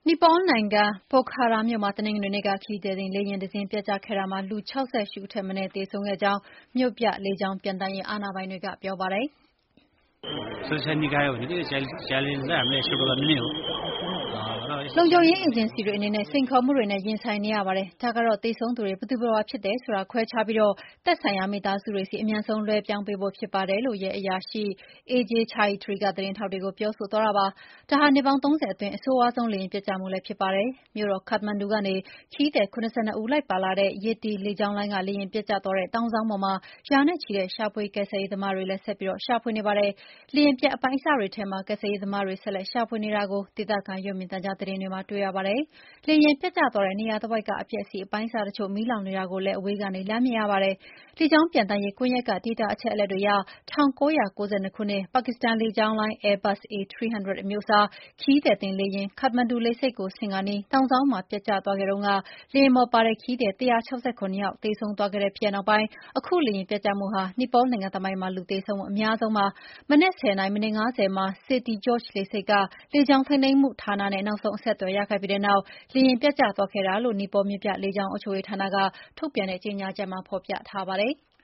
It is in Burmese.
နီပေါနိုင်ငံ၊ ပိုခါရာမြို့မှာတနင်္ဂနွေနေ့ကခရီးသည်တင်လေယာဉ်တစင်းပျက်ကျခဲ့တာမှာလူ68ဦးထက်မနည်းသေဆုံးခဲ့ကြောင်းမြို့ပြလေကြောင်းပျံသန်းရေးအာဏာပိုင်တွေကပြောပါတယ်။ "လုံခြုံရေးအေဂျင်စီတွေအနေနဲ့စိန်ခေါ်မှုတွေနဲ့ရင်ဆိုင်နေရပါတယ်။ ဒါကတော့ သေဆုံးသူတွေဘယ်သူဘယ်ဝါဖြစ်တယ်ဆိုတာခွဲခြားပြီးသက်ဆိုင်ရာမိသားစုတွေဆီအမြန်ဆုံးလွှဲပြောင်းပေးဖို့ဖြစ်ပါတယ်။" လို့ရဲအရာရှိ Ajay Chaitree ကသတင်းထောက်တွေကိုပြောဆိုသွားတာပါ။ ဒါဟာနှစ်ပေါင်း 30 အတွင်းအဆိုးရွားဆုံးလေယာဉ်ပျက်ကျမှုလည်းဖြစ်ပါတယ်။ မြို့တော်ခတ္တမန္ဒူကနေခရီးသည် ၇၂ ဦးလိုက်ပါလာတဲ့ Yeti လေကြောင်းလိုင်းကလေယာဉ်ပျက်ကျသွားတဲ့တောင်စောင်းပေါ်မှာရာနဲ့ချီတဲ့ရှာဖွေကယ်ဆယ်ရေးသမားတွေလည်း ဆက်ပြီးရှာဖွေနေပါတယ်။ လေယာဉ်ပျက်အပိုင်းအစတွေထဲမှာကယ်ဆယ်ရေးသမားတွေဆက်လက်ရှာဖွေနေတာကိုဒေသခံရုပ်မြင်သံကြားသတင်းတွေမှာတွေ့ရပါတယ်။ လေယာဉ်ပျက်ကျသွားတဲ့နေရာတဝိုက်ကအပျက်အစီးအပိုင်းအစတချို့မီးလောင်နေတာကိုလည်းအဝေးကနေလှမ်းမြင်ရပါတယ်။ လေကြောင်းပျံသန်းရေးကွန်ယက်ကဒေတာအချက်အလက်တွေအရ ၁၉၉၂ ခုနှစ် ပါကစ္စတန်လေကြောင်းလိုင်း Airbus A300 အမျိုးအစားခရီးသည်တင်လေယာဉ် ခတ္တမန္ဒူလေဆိပ်ကိုဆင်းခါနီးတောင်စောင်းမှာပျက်ကျသွားခဲ့တုန်းကလေယာဉ်ပေါ်ပါတဲ့ခရီးသည် ၁၆၇ ယောက်သေဆုံးသွားခဲ့တဲ့ဖြစ်ရပ်နောက်ပိုင်းအခုလေယာဉ်ပျက်ကျမှုဟာနီပေါနိုင်ငံသမိုင်းမှာလူသေဆုံးမှုအများဆုံးဖြစ်ပါတယ်။ မနက် ၁၀ နာရီ မိနစ် ၅၀ မှာ St. George လေဆိပ်ကလေကြောင်းထိန်းသိမ်းမှုဌာနနဲ့နောက်ဆုံးအဆက်အသွယ်ရခဲ့ပြီးတဲ့နောက်လေယာဉ်ပျက်ကျသွားခဲ့တာလို့နီပေါမြို့ပြလေကြောင်းအုပ်ချုပ်ရေးဌာနကထုတ်ပြန်တဲ့ကြေညာချက်မှာဖော်ပြထားပါတယ်။